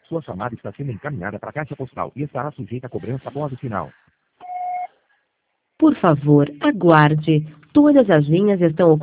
Sua chamada está sendo encaminhada para a caixa postal e estará sujeita a cobrança após o sinal. Por favor, aguarde. Todas as linhas estão ocupadas.